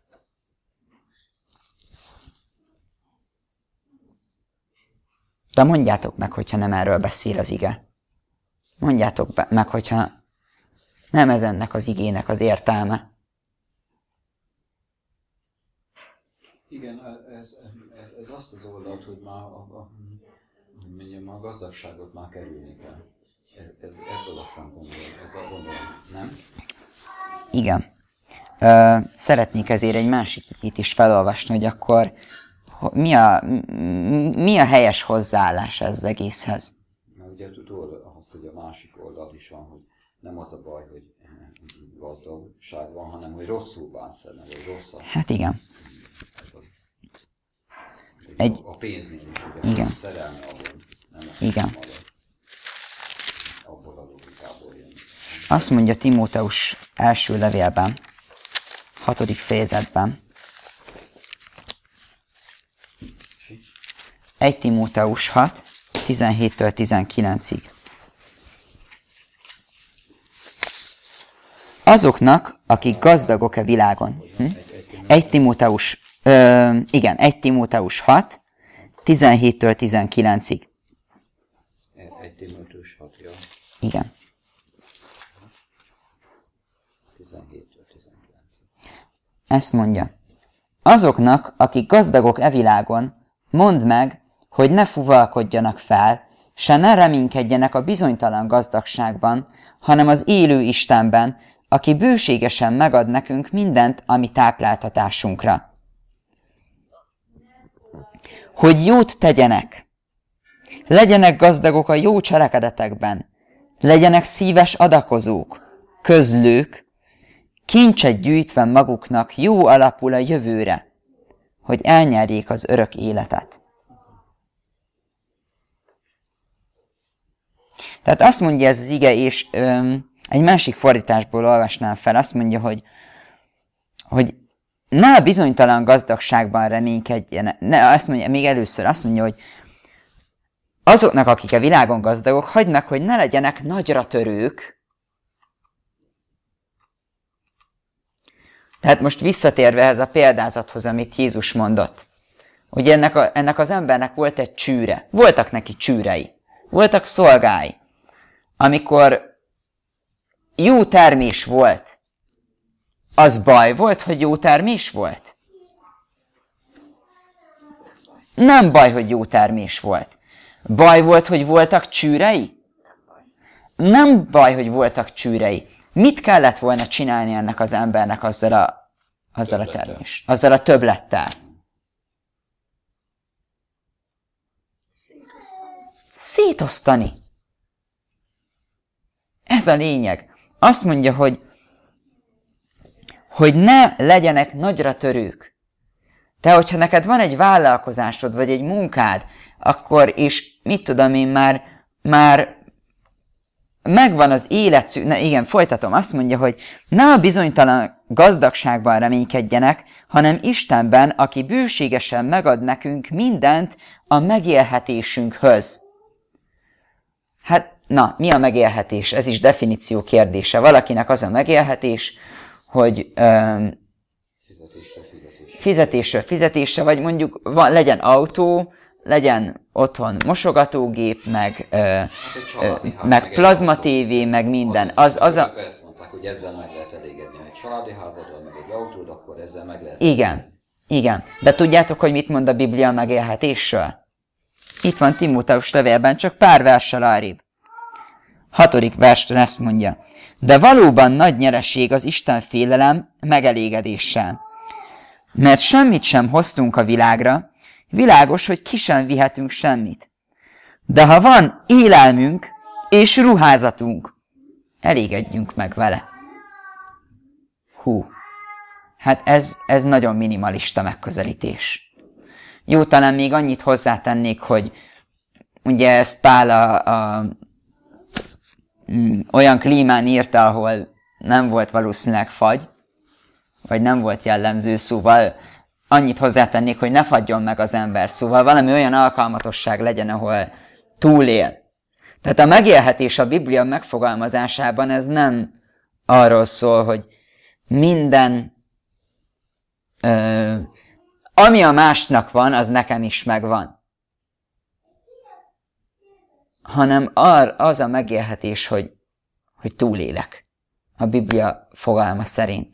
De mondjátok meg, hogyha nem erről beszél az ige. Mondjátok meg, hogyha nem ez ennek az igének az értelme. Igen, ez azt az oldalt, hogy már a gazdagságot már kerülni kell. Ez ebből a szempontból, ez a gondolat, nem? Igen. Szeretnék ezért egy másik igét is felolvasni, hogy akkor mi a helyes hozzáállás ez az egészhez? Mert ugye tudod ahhoz, hogy a másik oldal is van, hogy nem az a baj, hogy gazdagság van, hanem hogy rosszul bánsz el, vagy rosszul. Hát igen. A pénznél is, ugye, igen. A szerelme abban, nem igen. Abból a logikából jön. Azt mondja Timóteus első levélben, 6. fejezetben, 1 Timóteus 6, 17-től 19-ig. Azoknak, akik gazdagok a világon. 1 Timóteus 6, 17-től 19-ig. 1 Timóteus 6, jó? Igen. 17-től 19-ig. Ezt mondja. Azoknak, akik gazdagok e világon, mondd meg, hogy ne fuvalkodjanak fel, se ne reménykedjenek a bizonytalan gazdagságban, hanem az élő Istenben, aki bőségesen megad nekünk mindent, ami tápláltatásunkra. Hogy jót tegyenek, legyenek gazdagok a jó cselekedetekben, legyenek szíves adakozók, közlők, kincset gyűjtve maguknak jó alapul a jövőre, hogy elnyerjék az örök életet. Tehát azt mondja ez az ige, és egy másik fordításból olvasnám fel, azt mondja, hogy ne a bizonytalan gazdagságban reménykedjenek, azt mondja, még először azt mondja, hogy azoknak, akik a világon gazdagok, hagyd meg, hogy ne legyenek nagyra törők. Tehát most visszatérve ehhez a példázathoz, amit Jézus mondott. Ugye ennek az embernek volt egy csűre. Voltak neki csűrei. Voltak szolgái. amikor jó termés volt, az baj volt, hogy jó termés volt? Nem baj, hogy jó termés volt. Baj volt, hogy voltak csűrei? Nem baj, hogy voltak csűrei. Mit kellett volna csinálni ennek az embernek azzal a termés, azzal a többlettel? Szétosztani. Ez a lényeg. Azt mondja, hogy ne legyenek nagyra törők. Te, hogyha neked van egy vállalkozásod, vagy egy munkád, akkor, és mit tudom én, már megvan az életszűk... Igen, folytatom. Azt mondja, hogy ne a bizonytalan gazdagságban reménykedjenek, hanem Istenben, aki bőségesen megad nekünk mindent a megélhetésünkhöz. Hát, na, mi a megélhetés? Ez is definíció kérdése. Valakinek az a megélhetés, hogy fizetésről fizetésre, vagy mondjuk legyen autó, legyen otthon mosogatógép, meg plazma tévé, meg minden. Ezt mondták, hogy ezzel meg lehet elégedni. Ha egy családi házadról, meg egy autód, akkor ezzel meg lehet Igen. De tudjátok, hogy mit mond a Biblia a megélhetésről? Itt van Timóteus levélben, csak pár verssel arrébb. 6. verstől ezt mondja. De valóban nagy nyereség az Isten félelem megelégedéssel. Mert semmit sem hoztunk a világra, világos, hogy ki sem vihetünk semmit. De ha van élelmünk és ruházatunk, elégedjünk meg vele. Hát ez nagyon minimalista megközelítés. Jó, talán még annyit hozzátennék, hogy ugye ezt Pál olyan klímán írta, ahol nem volt valószínűleg fagy, vagy nem volt jellemző, szóval annyit hozzátennék, hogy ne fagyjon meg az ember, szóval valami olyan alkalmatosság legyen, ahol túlél. Tehát a megélhetés a Biblia megfogalmazásában ez nem arról szól, hogy minden, ami a másnak van, az nekem is megvan. Hanem az a megélhetés, hogy túlélek. A Biblia fogalma szerint.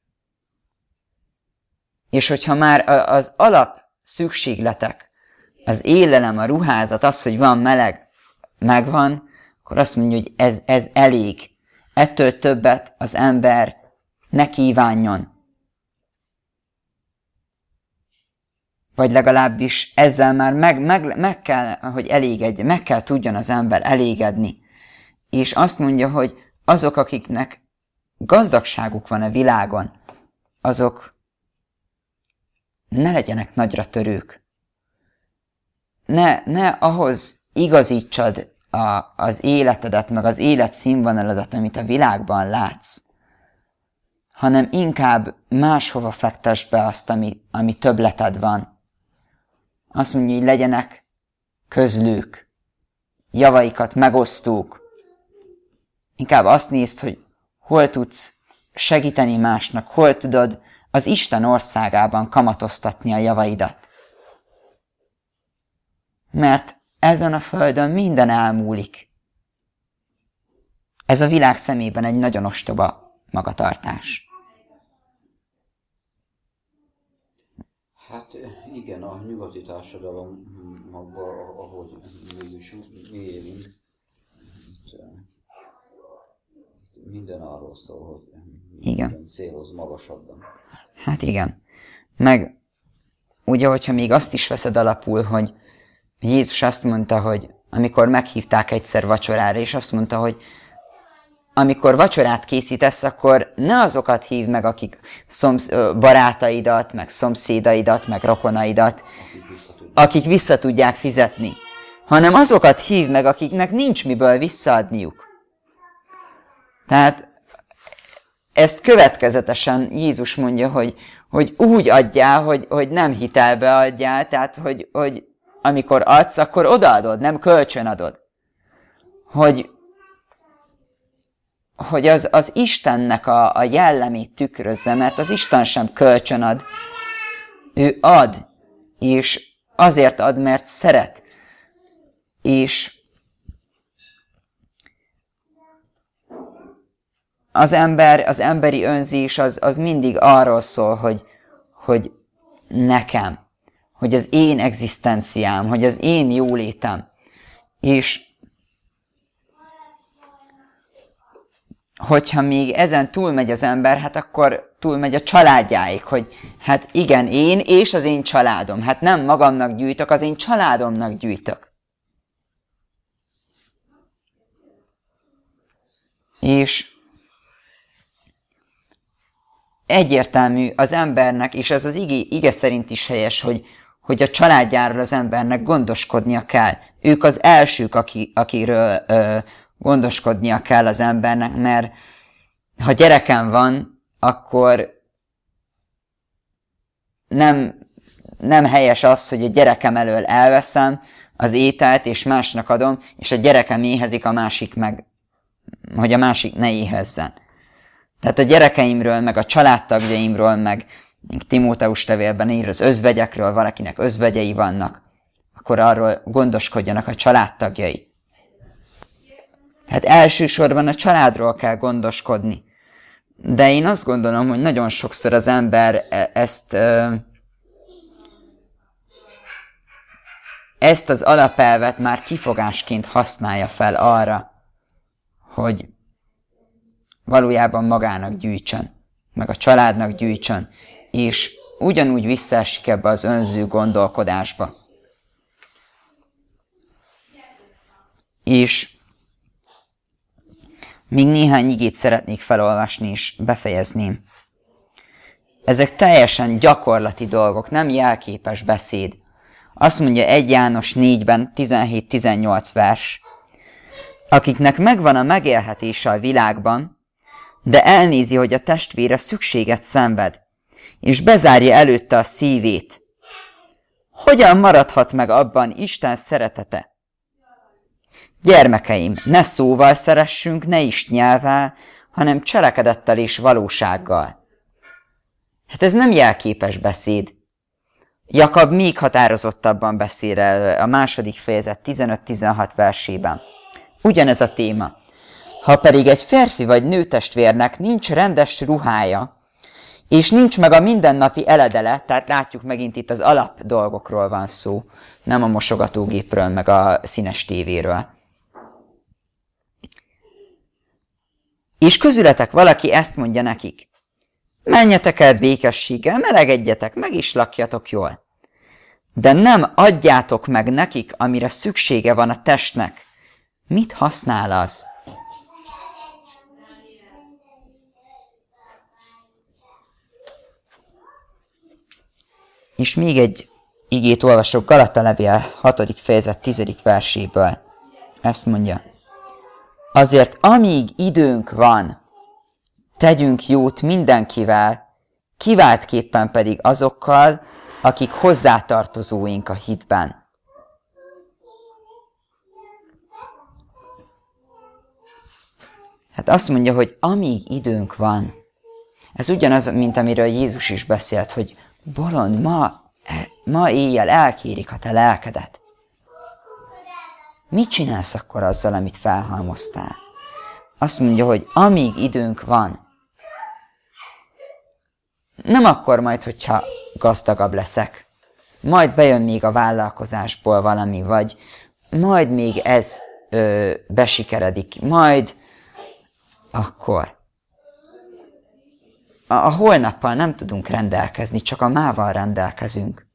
És hogyha már az alap szükségletek, az élelem, a ruházat, az, hogy van meleg, megvan, akkor azt mondja, hogy ez elég. Ettől többet az ember ne kívánjon. Vagy legalábbis ezzel már meg kell, hogy elégedje, meg kell tudjon az ember elégedni. És azt mondja, hogy azok, akiknek gazdagságuk van a világon, azok ne legyenek nagyra törők. Ne ahhoz igazítsad az életedet, meg az életszínvonaladat, amit a világban látsz, hanem inkább máshova fektesd be azt, ami többleted van. Azt mondja, hogy legyenek közlők, javaikat megosztók. Inkább azt nézd, hogy hol tudsz segíteni másnak, hol tudod az Isten országában kamatoztatni a javaidat. Mert ezen a földön minden elmúlik. Ez a világ szemében egy nagyon ostoba magatartás. Hát igen, a nyugati társadalomban, ahogy mégis mi élünk, minden arról szól, hogy igen. Céloz magasabban. Hát igen. Meg ugye, hogyha még azt is veszed alapul, hogy Jézus azt mondta, hogy amikor meghívták egyszer vacsorára, és azt mondta, hogy amikor vacsorát készítesz, akkor ne azokat hívd meg, akik barátaidat, meg szomszédaidat, meg rokonaidat, akik vissza tudják fizetni, hanem azokat hívd meg, akiknek nincs miből visszaadniuk. Tehát ezt következetesen Jézus mondja, hogy úgy adjál, hogy nem hitelbe adjál, tehát hogy amikor adsz, akkor odaadod, nem kölcsön adod. Hogy az Istennek a jellemét tükrözze, mert az Isten sem kölcsön ad. Ő ad, és azért ad, mert szeret. És az emberi önzés az mindig arról szól, hogy nekem, hogy az én egzisztenciám, hogy az én jólétem. És hogyha még ezen túlmegy az ember, hát akkor túlmegy a családjáig, hogy hát igen, én és az én családom. Hát nem magamnak gyűjtök, az én családomnak gyűjtök. És egyértelmű az embernek, és ez az ige szerint is helyes, hogy a családjáról az embernek gondoskodnia kell. Ők az elsők, akiről gondoskodnia kell az embernek, mert ha gyerekem van, akkor nem helyes az, hogy a gyerekem elől elveszem az ételt, és másnak adom, és a gyerekem éhezik, a másik meg, hogy a másik ne éhezzen. Tehát a gyerekeimről, meg a családtagjaimról, meg Timóteus levélben ír az özvegyekről, valakinek özvegyei vannak, akkor arról gondoskodjanak a családtagjai. Hát elsősorban a családról kell gondoskodni. De én azt gondolom, hogy nagyon sokszor az ember ezt az alapelvet már kifogásként használja fel arra, hogy valójában magának gyűjtsön, meg a családnak gyűjtsön, és ugyanúgy visszaesik ebbe az önző gondolkodásba. És még néhány igét szeretnék felolvasni, és befejezném. Ezek teljesen gyakorlati dolgok, nem jelképes beszéd. Azt mondja 1 János 4-ben 17-18 vers. Akiknek megvan a megélhetése a világban, de elnézi, hogy a testvére szükséget szenved, és bezárja előtte a szívét. Hogyan maradhat meg abban Isten szeretete? Gyermekeim, ne szóval szeressünk, ne is nyelvvel, hanem cselekedettel és valósággal. Hát ez nem jelképes beszéd. Jakab még határozottabban beszél el a második fejezet 15-16 versében. Ugyanez a téma. Ha pedig egy férfi vagy nőtestvérnek nincs rendes ruhája, és nincs meg a mindennapi eledele, tehát látjuk megint itt az alap dolgokról van szó, nem a mosogatógépről, meg a színes tévéről. És közületek valaki ezt mondja nekik. Menjetek el békességgel, melegedjetek, meg is lakjatok jól. De nem adjátok meg nekik, amire szüksége van a testnek. Mit használ az? És még egy igét olvasok Galata levél 6. fejezet 10. verséből. Ezt mondja. Azért amíg időnk van, tegyünk jót mindenkivel, kiváltképpen pedig azokkal, akik hozzátartozóink a hitben. Hát azt mondja, hogy amíg időnk van, ez ugyanaz, mint amiről Jézus is beszélt, hogy bolond, ma éjjel elkérik a te lelkedet. Mit csinálsz akkor azzal, amit felhalmoztál? Azt mondja, hogy amíg időnk van, nem akkor majd, hogyha gazdagabb leszek, majd bejön még a vállalkozásból valami, vagy majd még ez besikeredik, majd akkor. A holnappal nem tudunk rendelkezni, csak a mával rendelkezünk.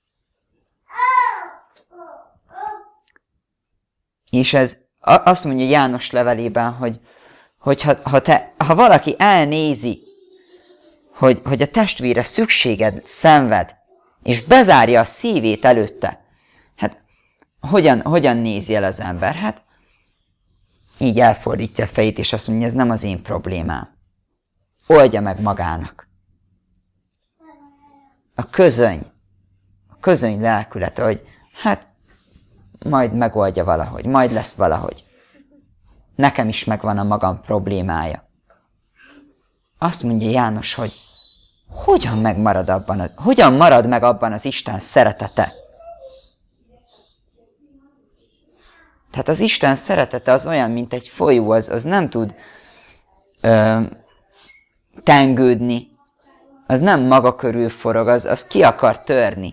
És ez azt mondja János levelében, hogy ha valaki elnézi, hogy a testvére szükséged szenved, és bezárja a szívét előtte, hát hogyan nézi el az ember? Hát így elfordítja a fejét, és azt mondja, ez nem az én problémám. Oldja meg magának. A közöny lelkülete, hogy hát majd megoldja valahogy, majd lesz valahogy. Nekem is megvan a magam problémája. Azt mondja János, hogy hogyan marad meg abban az Isten szeretete? Tehát az Isten szeretete az olyan, mint egy folyó, az nem tud tengődni, az nem maga körül forog, az ki akar törni.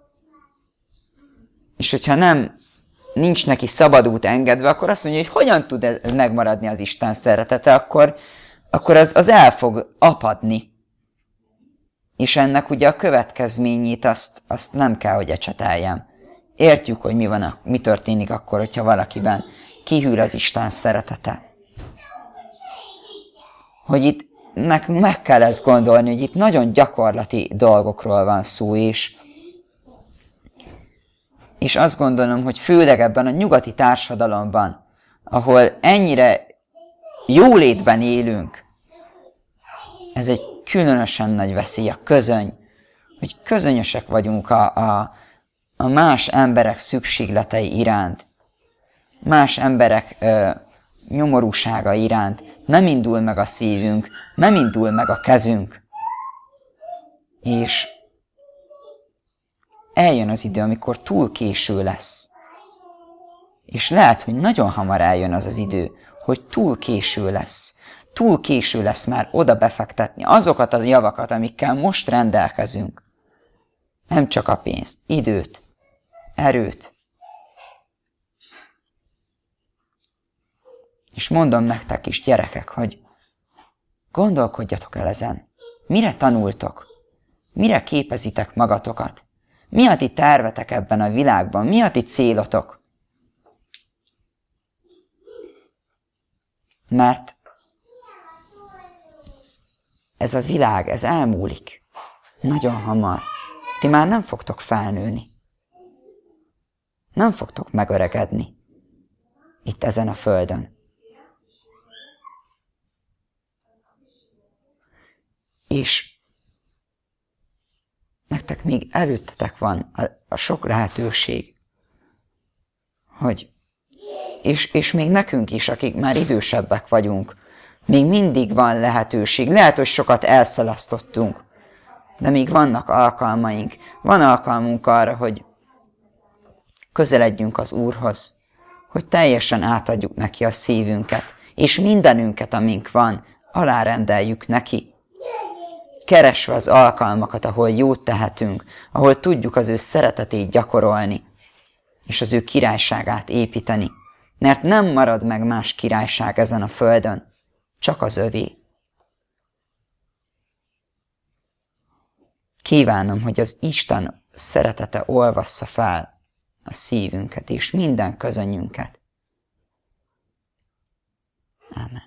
És hogyha nincs neki szabad út engedve, akkor azt mondja, hogy hogyan tud megmaradni az Isten szeretete, akkor az el fog apadni. És ennek ugye a következményét azt nem kell, hogy ecseteljem. Értjük, hogy mi történik akkor, hogyha valakiben kihűl az Isten szeretete. Hogy itt meg kell ezt gondolni, hogy itt nagyon gyakorlati dolgokról van szó, és azt gondolom, hogy főleg ebben a nyugati társadalomban, ahol ennyire jólétben élünk, ez egy különösen nagy veszély, a közöny, hogy közönyösek vagyunk a más emberek szükségletei iránt, más emberek nyomorúsága iránt, nem indul meg a szívünk, nem indul meg a kezünk. És eljön az idő, amikor túl késő lesz. És lehet, hogy nagyon hamar eljön az idő, hogy túl késő lesz. Túl késő lesz már oda befektetni azokat az javakat, amikkel most rendelkezünk. Nem csak a pénzt, időt, erőt. És mondom nektek is, gyerekek, hogy gondolkodjatok el ezen. Mire tanultok? Mire képezitek magatokat? Mi a ti tervetek ebben a világban? Mi a ti célotok? Mert ez a világ, ez elmúlik. Nagyon hamar. Ti már nem fogtok felnőni. Nem fogtok megöregedni. Itt ezen a földön. És nektek még előttetek van a sok lehetőség, hogy és még nekünk is, akik már idősebbek vagyunk, még mindig van lehetőség. Lehet, hogy sokat elszalasztottunk, de még vannak alkalmaink. Van alkalmunk arra, hogy közeledjünk az Úrhoz, hogy teljesen átadjuk neki a szívünket, és mindenünket, amink van, alárendeljük neki. Keresve az alkalmakat, ahol jót tehetünk, ahol tudjuk az ő szeretetét gyakorolni, és az ő királyságát építeni. Mert nem marad meg más királyság ezen a földön, csak az övé. Kívánom, hogy az Isten szeretete olvassza fel a szívünket és minden közönyünket. Ámen.